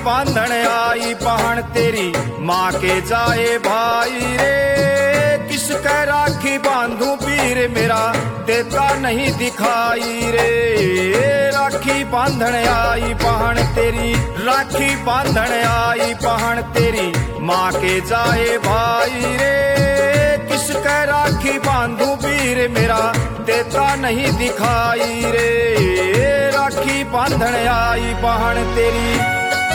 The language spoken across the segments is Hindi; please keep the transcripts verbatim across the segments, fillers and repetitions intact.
बांधन आई पहन तेरी माँ के जाए भाई रे। किसके राखी बांधू पीर मेरा देता नहीं दिखाई रे। राखी बांधन आई पहन तेरी, राखी बांधन आई पहन तेरी माँ के जाए भाई रे। किसके राखी बांधू पीर मेरा देता नहीं दिखाई रे। राखी बांधन आई पहन तेरी।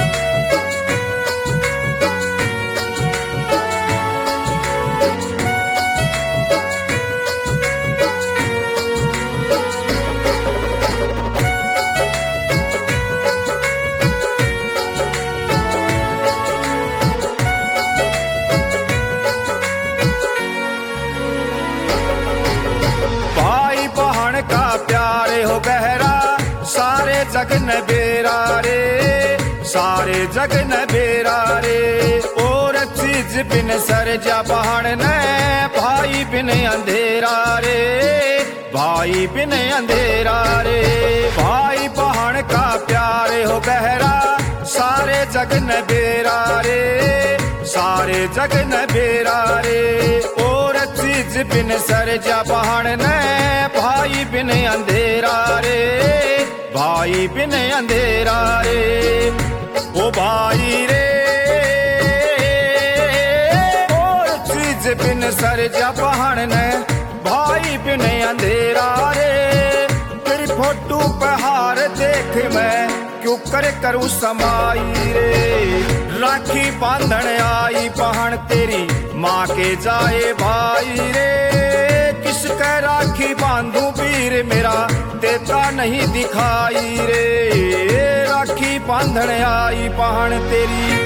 का प्यारे हो गहरा सारे जग न बेरा रे, सारे जग न बेरा रे। और चीज बिन सरजा बहन न भाई बिन अंधेरा रे, भाई बिन अंधेरा रे। भाई बहन का प्यारे हो गहरा सारे जग न बेरा रे, सारे जग न बेरा रे। और चीज बिन सरजा बहन न भाई बिन अंधेरा रे, भाई बिन अंधेरा रे। ओ भाई रे और चीज बिन सरजा बहन न भाई बिन अंधेरा रे। तेरी फोटो पहाड़ देख मैं क्यों कर करूं समाई रे। राखी बांधन आई पहन तेरी माँ के जाए भाई रे। किसके राखी बांधू पीर मेरा देता नहीं दिखाई रे। राखी बांधन आई पहन तेरी।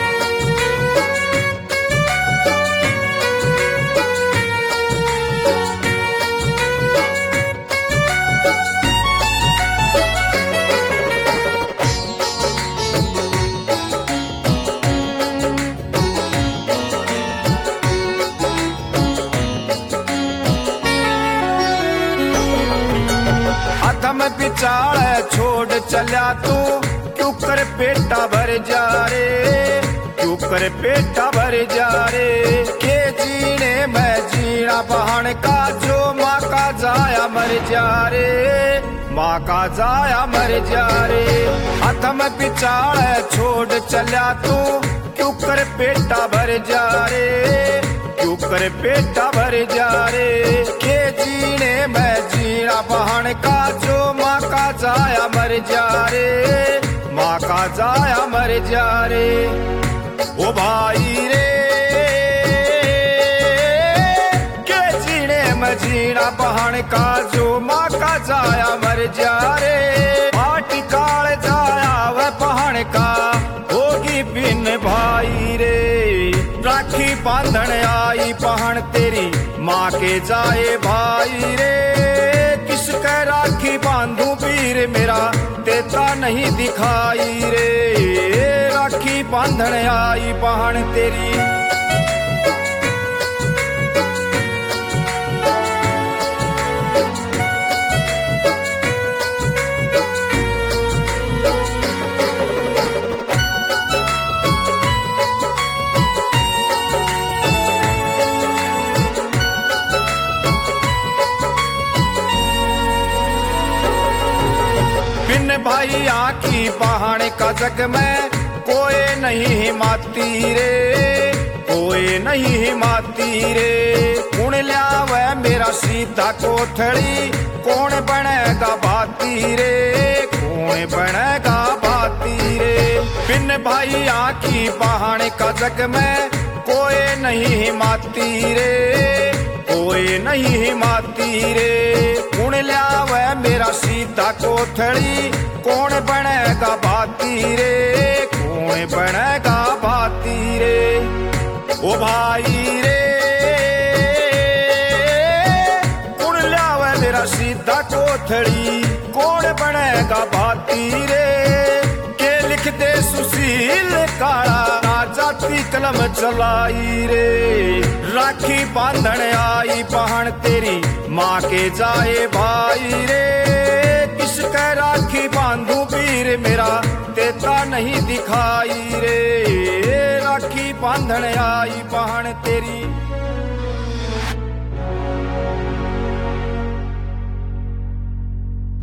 अधम बिचार छोड़ चला तू क्यों कर पेटा भर जा रे, क्यों कर पेटा भर जा रे। के जीने में जीना बहन का जो माँ का जाया मर जा रे, माँ का जाया मर जा रे। अधम बिचार छोड़ चला तू क्यों कर पेटा भर जा रे, क्यों कर पेटा भर जा रे। के जीने में जीना बहन का जो माँ का जाया मर जा रे, माँ का जाया मर जा रे। ओ भाई रे के जीने में जीना बहन का जो माँ का जाया मर जा रे। पाटी काल जाया वह बहन का होगी बिन भाई रे। राखी बांधन आई पहन तेरी माँ के जाए भाई रे। किसके राखी बांधू पीर मेरा देता नहीं दिखाई रे। राखी बांधन आई पहन तेरी। बिन भाई आखी पहाड़ का जग में कोई नहीं हिमाती रे, कोई नहीं हिमाती रे। कौन ल्यावे मेरा सीधा कोठड़ी कौन बनेगा भाती रे, कौन बनेगा भाती रे। बिन भाई आखी पहाड़ का जग में कोई नहीं हिमाती रे, कोई नहीं हिमाती रे। कौन ल्यावे मेरा सीधा कोठड़ी कौन बनेगा भाती रे, कौन बनेगा भाती रे। ओ भाई रे कौन ल्यावे मेरा सीधा कोठड़ी कौन बनेगा भाती रे। के लिख दे सुशील काला ना जाती कलम चलाई रे। राखी बांधन आई पहन तेरी माँ के जाए भाई रे। किसके राखी बांधू वीर मेरा देता नहीं दिखाई रे। राखी बांधन आई बहन तेरी